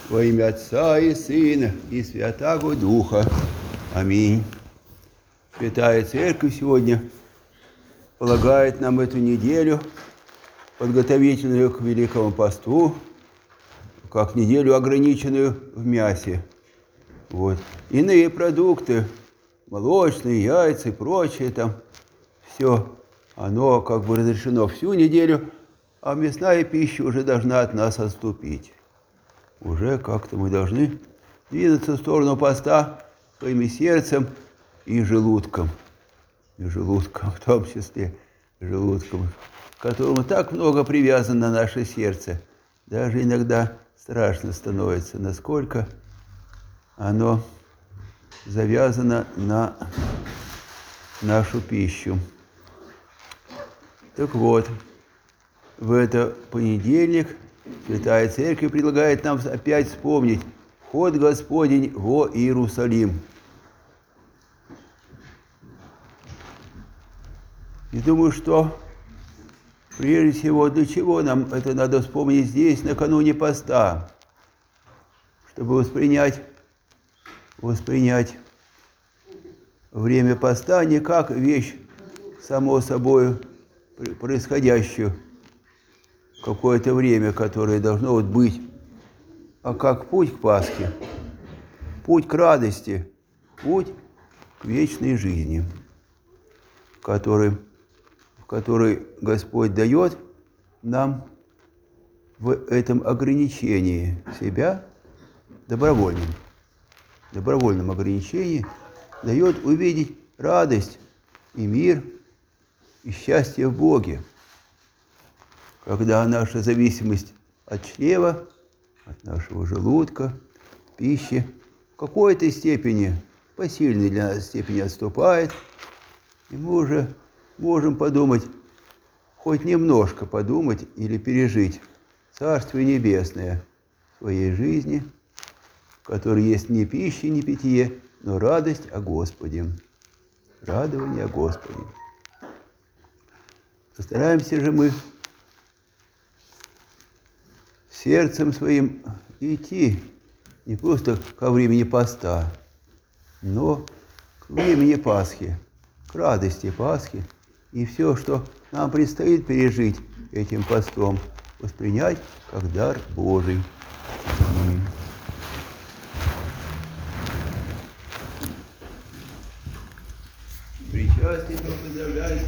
Во имя Отца и Сына и Святаго Духа. Аминь. Святая Церковь сегодня полагает нам эту неделю, подготовительную к Великому Посту, как неделю, ограниченную в мясе. Вот. Иные продукты, молочные, яйца и прочее, там все, оно как бы разрешено всю неделю, а мясная пища уже должна от нас отступить. Уже как-то мы должны двинуться в сторону поста своим сердцем и желудком. И желудком, в том числе желудком, к которому так много привязано наше сердце. Даже иногда страшно становится, насколько оно завязано на нашу пищу. Так вот, в этот понедельник Святая Церковь предлагает нам опять вспомнить вход Господень во Иерусалим. И думаю, что прежде всего, для чего нам это надо вспомнить здесь, накануне поста, чтобы воспринять время поста не как вещь, само собой происходящую, какое-то время, которое должно вот быть, а как путь к Пасхе, путь к радости, путь к вечной жизни, который Господь дает нам в этом ограничении себя, добровольном ограничении, дает увидеть радость и мир, и счастье в Боге, когда наша зависимость от чрева, от нашего желудка, пищи в какой-то степени, посильной для нас степени отступает, и мы уже можем подумать, хоть немножко подумать или пережить Царствие Небесное в своей жизни, в которой есть не пища, не питье, но радость о Господе, радование о Господе. Постараемся же мы сердцем своим идти не просто ко времени поста, но к времени Пасхи, к радости Пасхи, и все, что нам предстоит пережить этим постом, воспринять как дар Божий. Аминь. Причастие